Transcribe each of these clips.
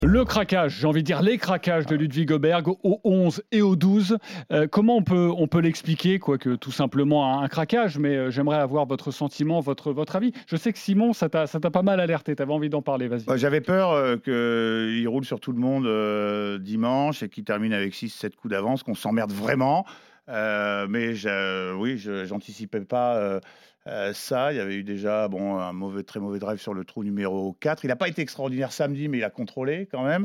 Le craquage, j'ai envie de dire les craquages de Ludwig Åberg au 11 et au 12. Comment on peut l'expliquer, quoique tout simplement un craquage, mais j'aimerais avoir votre sentiment, votre avis. Je sais que Simon, ça t'a pas mal alerté, tu avais envie d'en parler, vas-y. J'avais peur qu'il roule sur tout le monde dimanche et qu'il termine avec 6-7 coups d'avance, qu'on s'emmerde vraiment. Mais j'anticipais pas ça. Il y avait eu déjà un très mauvais drive sur le trou numéro 4. Il n'a pas été extraordinaire samedi, mais il a contrôlé quand même.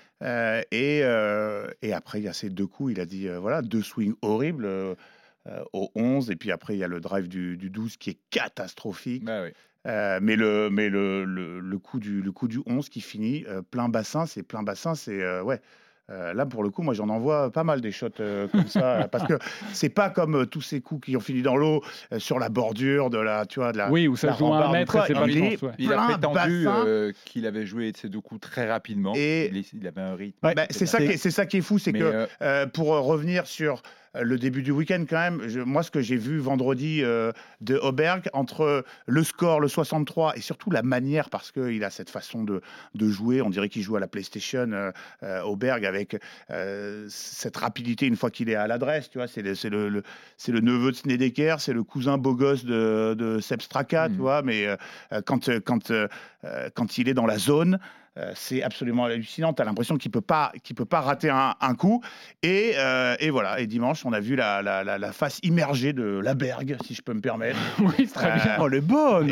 Et après, il y a ces deux coups. Il a dit, deux swings horribles au 11. Et puis après, il y a le drive du 12 qui est catastrophique. Bah oui. Mais le coup du 11 qui finit plein bassin, c'est ouais. Là, pour le coup, moi, j'en envoie pas mal des shots comme ça, parce que c'est pas comme tous ces coups qui ont fini dans l'eau sur la bordure de la, tu vois, de la. Oui, où ça joue à 1 mètre, et c'est pas de chance, ouais. Il a prétendu qu'il avait joué ces deux coups très rapidement. Et il avait un rythme. Ouais, c'est ça qui est fou, c'est que pour revenir sur le début du week-end quand même, moi ce que j'ai vu vendredi de Åberg, entre le score, le 63 et surtout la manière, parce qu'il a cette façon de jouer, on dirait qu'il joue à la PlayStation, Åberg, avec cette rapidité une fois qu'il est à l'adresse, tu vois, c'est le neveu de Snedeker, c'est le cousin beau gosse de Sepp Straka, tu vois, mais quand il est dans la zone, c'est absolument hallucinant. Tu as l'impression qu'il peut pas rater un coup. Et voilà. Et dimanche, on a vu la face immergée de Åberg, si je peux me permettre. Oui, c'est très bien. Oh, les bonnes.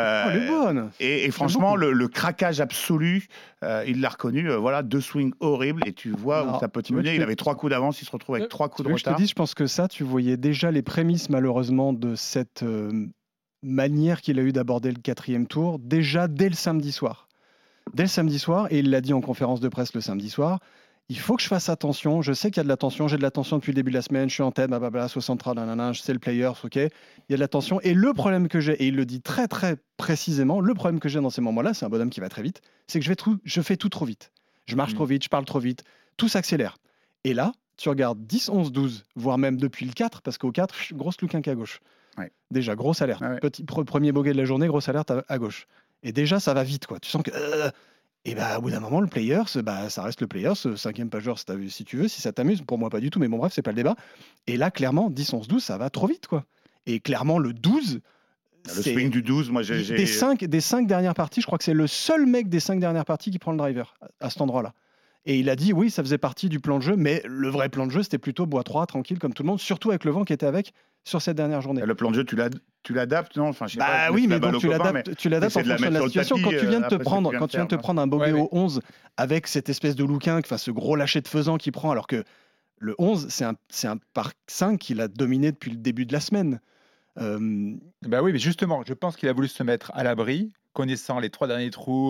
Et franchement, le craquage absolu, il l'a reconnu. Deux swings horribles. Et tu vois où ça peut te mener. Il avait 3 coups d'avance. Il se retrouve avec 3 coups de retard. Je pense que ça, tu voyais déjà les prémices, malheureusement, de cette manière qu'il a eu d'aborder le 4e tour, déjà dès le samedi soir. Dès le samedi soir, et il l'a dit en conférence de presse le samedi soir, il faut que je fasse attention. Je sais qu'il y a de la tension. J'ai de la tension depuis le début de la semaine. Je suis en tête, 63, je sais le players, ok. Il y a de la tension. Et le problème que j'ai, et il le dit très très précisément, le problème que j'ai dans ces moments-là, c'est un bonhomme qui va très vite, c'est que je fais tout trop vite. Je marche trop vite, je parle trop vite, tout s'accélère. Et là, tu regardes 10, 11, 12, voire même depuis le 4, parce qu'au 4, grosse luquinque à gauche. Ouais. Déjà, grosse alerte. Ouais. Premier bogey de la journée, grosse alerte à gauche. Et déjà, ça va vite, quoi. Tu sens que... Et au bout d'un moment, le Players, ça reste le Players, 5e pageur si tu veux, si ça t'amuse. Pour moi, pas du tout, mais bon, bref, c'est pas le débat. Et là, clairement, 10, 11, 12, ça va trop vite, quoi. Et clairement, le 12... Le swing du 12, moi, j'ai... Des 5 dernières parties, je crois que c'est le seul mec des 5 dernières parties qui prend le driver à cet endroit-là. Et il a dit, oui, ça faisait partie du plan de jeu, mais le vrai plan de jeu, c'était plutôt bois 3, tranquille, comme tout le monde, surtout avec le vent qui était avec sur cette dernière journée. Le plan de jeu, tu l'adaptes, non? Enfin, je sais pas, oui, mais donc tu l'adaptes en fonction de la situation. Quand tu viens de te prendre un bogey au 11 avec cette espèce de louquin, ce gros lâcher de faisan qui prend, alors que le 11, c'est un par 5 qu'il a dominé depuis le début de la semaine. Oui, mais justement, je pense qu'il a voulu se mettre à l'abri, connaissant les 3 derniers trous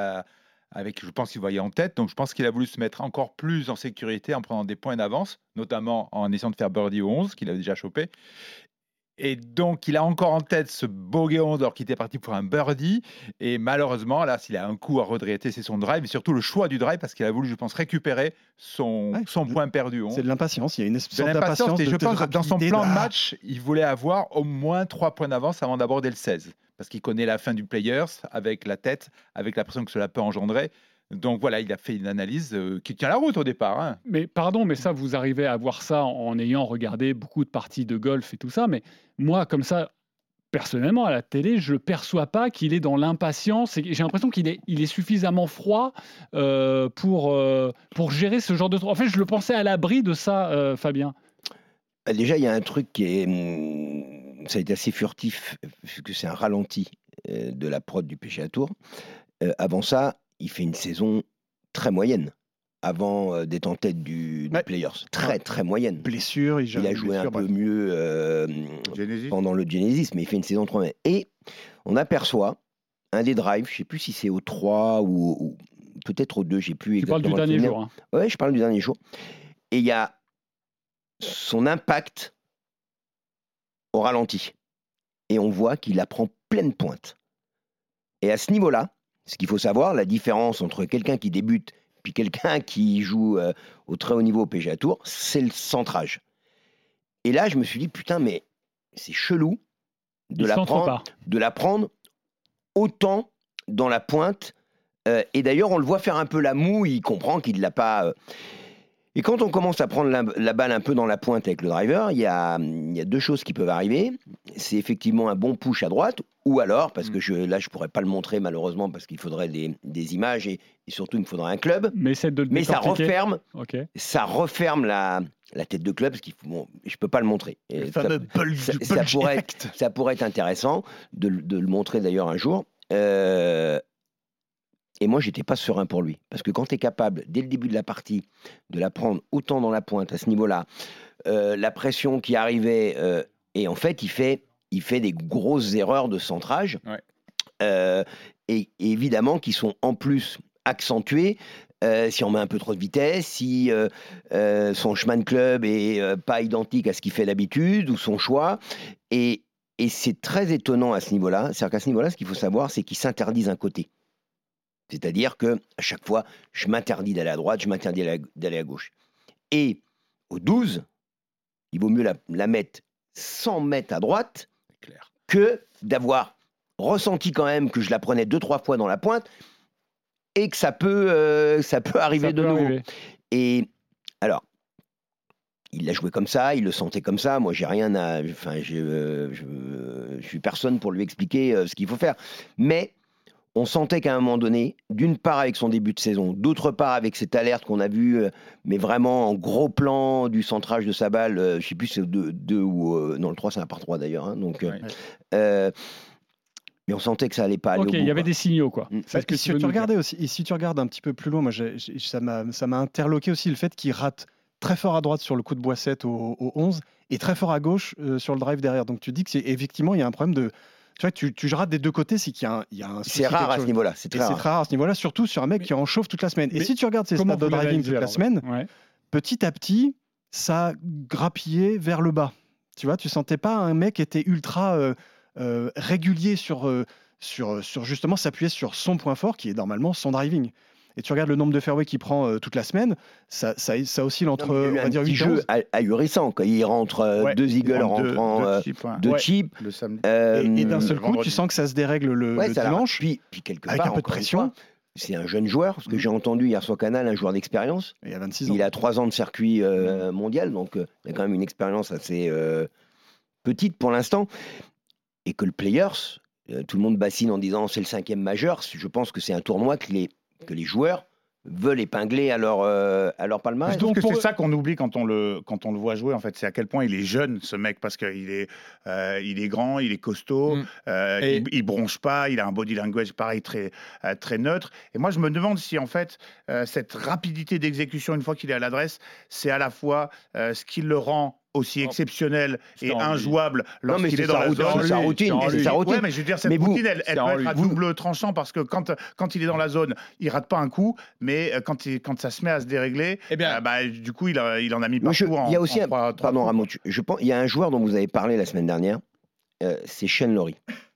je pense qu'il voyait en tête, donc je pense qu'il a voulu se mettre encore plus en sécurité en prenant des points d'avance, notamment en essayant de faire birdie au 11, qu'il avait déjà chopé. Et donc, il a encore en tête ce bogey 11 alors qu'il était parti pour un birdie. Et malheureusement, là, s'il a un coup à regretter, c'est son drive, et surtout le choix du drive, parce qu'il a voulu, je pense, récupérer son point perdu. C'est de l'impatience, il y a une sorte d'impatience. Et je pense que dans son plan de match, il voulait avoir au moins 3 points d'avance avant d'aborder le 16. Parce qu'il connaît la fin du Players avec la tête, avec la pression que cela peut engendrer. Donc voilà, il a fait une analyse qui tient la route au départ. Hein. Mais pardon, mais ça, vous arrivez à voir ça en ayant regardé beaucoup de parties de golf et tout ça. Mais moi, comme ça, personnellement, à la télé, je ne perçois pas qu'il est dans l'impatience. J'ai l'impression qu'il est suffisamment froid pour gérer ce genre de truc. En fait, je le pensais à l'abri de ça, Fabien. Déjà, il y a un truc qui est... Ça a été assez furtif, puisque c'est un ralenti de la prod du PGA Tour. Avant ça, il fait une saison très moyenne. Avant d'être en tête du Players. Très, très moyenne. Blessure, il a joué un peu mieux pendant le Genesis, mais il fait une saison 3. Et on aperçoit un des drives, je ne sais plus si c'est au 3 ou peut-être au 2, je ne sais plus exactement. Tu parles du dernier jour. Hein. Oui, je parle du dernier jour. Et il y a son impact au ralenti. Et on voit qu'il la prend pleine pointe. Et à ce niveau-là, ce qu'il faut savoir, la différence entre quelqu'un qui débute puis quelqu'un qui joue au très haut niveau au PGA Tour, c'est le centrage. Et là, je me suis dit, putain, mais c'est chelou de la prendre autant dans la pointe Et d'ailleurs, on le voit faire un peu la moue, il comprend qu'il ne l'a pas... Et quand on commence à prendre la balle un peu dans la pointe avec le driver, il y a 2 choses qui peuvent arriver. C'est effectivement un bon push à droite, ou alors, parce que là, je ne pourrais pas le montrer malheureusement, parce qu'il faudrait des images, et surtout, il me faudrait un club. Mais ça referme la tête de club, parce qu'il je ne peux pas le montrer. Le fameux ça pourrait être intéressant de le montrer d'ailleurs un jour. Et moi, j'étais pas serein pour lui. Parce que quand tu es capable, dès le début de la partie, de la prendre autant dans la pointe à ce niveau-là, la pression qui arrivait, et en fait, il fait des grosses erreurs de centrage. Et évidemment, qui sont en plus accentuées si on met un peu trop de vitesse, si son chemin de club est pas identique à ce qu'il fait d'habitude, ou son choix. Et c'est très étonnant à ce niveau-là. C'est-à-dire qu'à ce niveau-là, ce qu'il faut savoir, c'est qu'il s'interdise un côté. C'est-à-dire qu'à chaque fois, je m'interdis d'aller à droite, je m'interdis d'aller à gauche. Et au 12, il vaut mieux la mettre 100 mètres à droite que d'avoir ressenti quand même que je la prenais 2-3 fois dans la pointe et que ça peut arriver de nouveau. Et alors, il l'a joué comme ça, il le sentait comme ça. Moi, j'ai rien à... Enfin, je suis personne pour lui expliquer ce qu'il faut faire. Mais... on sentait qu'à un moment donné, d'une part avec son début de saison, d'autre part avec cette alerte qu'on a vue, mais vraiment en gros plan du centrage de sa balle, je ne sais plus si c'est 2 ou... non, le 3, c'est un par 3 d'ailleurs. Hein, donc, mais on sentait que ça n'allait pas aller au bout. Il y avait des signaux, quoi. C'est que si tu regardais aussi, et si tu regardes un petit peu plus loin, moi, ça m'a interloqué aussi le fait qu'il rate très fort à droite sur le coup de Boissette au 11 et très fort à gauche sur le drive derrière. Donc tu dis qu'effectivement, il y a un problème de... Tu vois, tu rates des 2 côtés, c'est qu'il y a un souci. C'est rare à ce niveau-là. C'est très rare à ce niveau-là, surtout sur un mec qui en chauffe toute la semaine. Et si tu regardes ses stats de driving toute la semaine, petit à petit, ça grappillait vers le bas. Tu vois, tu sentais pas un mec qui était ultra régulier sur justement s'appuyer sur son point fort, qui est normalement son driving. Et tu regardes le nombre de fairways qu'il prend toute la semaine, ça oscille entre, on va dire, 8 et 11. Jeu ahurissant, quand il rentre 2 eagles en rentrant 2 chips. Et d'un seul coup, tu sens que ça se dérègle le dimanche, puis quelque avec part, un peu de pression. C'est un jeune joueur, parce que j'ai entendu hier sur Canal un joueur d'expérience. Il a 26 ans. Il a 3 ans de circuit mondial, donc il a quand même une expérience assez petite pour l'instant. Et que le Players, tout le monde bassine en disant c'est le 5e majeur. Je pense que c'est un tournoi que les joueurs veulent épingler à leur palmarès. Donc c'est ça qu'on oublie quand on le voit jouer, en fait, c'est à quel point il est jeune, ce mec, parce qu'il est grand, il est costaud, il bronche pas, il a un body language pareil très neutre. Et moi je me demande si en fait cette rapidité d'exécution une fois qu'il est à l'adresse, c'est à la fois ce qui le rend aussi exceptionnel et injouable lorsqu'il est dans la zone. C'est sa routine. Ouais, mais je veux dire, cette routine, elle peut être à double tranchant, parce que quand il est dans la zone, il rate pas un coup, mais quand ça se met à se dérégler, du coup, il en a mis partout. Il y a aussi pardon, Rameau, je pense, il y a un joueur dont vous avez parlé la semaine dernière, c'est Shane Lowry.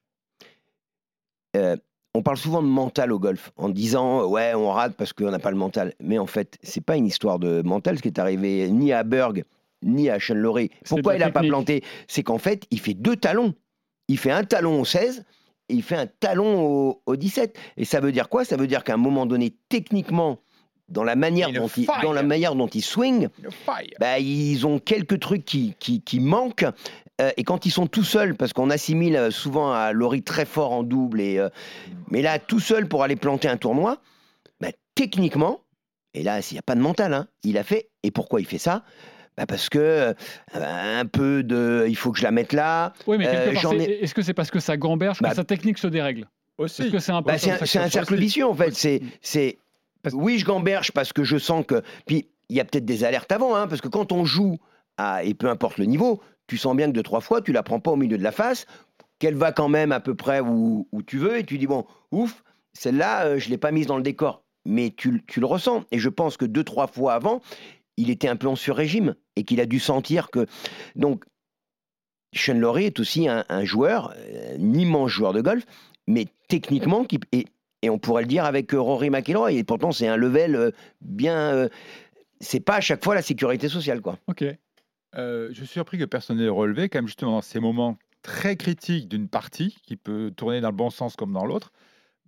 On parle souvent de mental au golf, en disant ouais, on rate parce qu'on n'a pas le mental. Mais en fait, c'est pas une histoire de mental, ce qui est arrivé ni à Berg ni à Shane Lowry. Pourquoi il n'a pas planté? C'est qu'en fait, il fait 2 talons. Il fait un talon au 16 et il fait un talon au 17. Et ça veut dire quoi? Ça veut dire qu'à un moment donné, techniquement, dans la manière dont ils swing, ils ont quelques trucs qui manquent. Et quand ils sont tout seuls, parce qu'on assimile souvent à Lowry très fort en double, mais là, tout seul pour aller planter un tournoi, techniquement, et là, s'il n'y a pas de mental, il a fait. Et pourquoi il fait ça? Parce que un peu il faut que je la mette là. Oui, mais quelque part, est-ce que c'est parce que ça gamberge que sa technique se dérègle aussi? Est-ce que c'est un cercle vicieux en fait. Oui, je gamberge parce que je sens que. Puis il y a peut-être des alertes avant, parce que quand on joue et peu importe le niveau, tu sens bien que 2-3 fois tu la prends pas au milieu de la face, qu'elle va quand même à peu près où tu veux, et tu dis bon, ouf, celle-là je l'ai pas mise dans le décor, mais tu le ressens. Et je pense que 2-3 fois avant, il était un peu en sur-régime et qu'il a dû sentir que... Donc, Shane Lowry est aussi un joueur, un immense joueur de golf, mais techniquement, et on pourrait le dire avec Rory McIlroy, et pourtant c'est un level bien... c'est pas à chaque fois la sécurité sociale, quoi. Ok. Je suis surpris que personne n'ait relevé, quand même, justement, dans ces moments très critiques d'une partie, qui peut tourner dans le bon sens comme dans l'autre.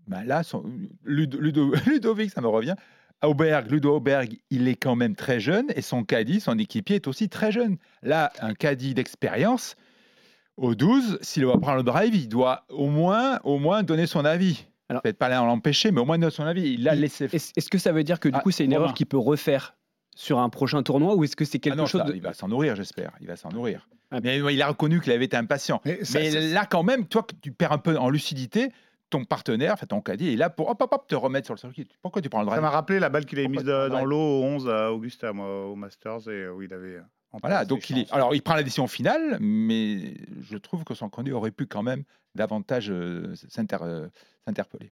Ben là, Ludovic, ça me revient. Ludo Auberg, il est quand même très jeune et son caddie, son équipier est aussi très jeune. Là, un caddie d'expérience, au 12, s'il va prendre le drive, il doit au moins donner son avis. Alors, peut-être pas l'empêcher, mais au moins donner son avis. Il l'a laissé. Est-ce que ça veut dire que du coup, c'est une erreur qu'il peut refaire sur un prochain tournoi, ou est-ce que c'est quelque chose Il va s'en nourrir, j'espère. Il va s'en nourrir. Mais il a reconnu qu'il avait été impatient. Mais là, quand même, toi, tu perds un peu en lucidité. Ton partenaire, ton caddie, est là pour te remettre sur le circuit. Pourquoi tu prends le drive ? Ça m'a rappelé la balle qu'il avait mise dans l'eau au 11 à Augusta, moi, au Masters, et où il avait... Voilà, donc il prend la décision finale, mais je trouve que son conduit aurait pu quand même davantage s'interpeller.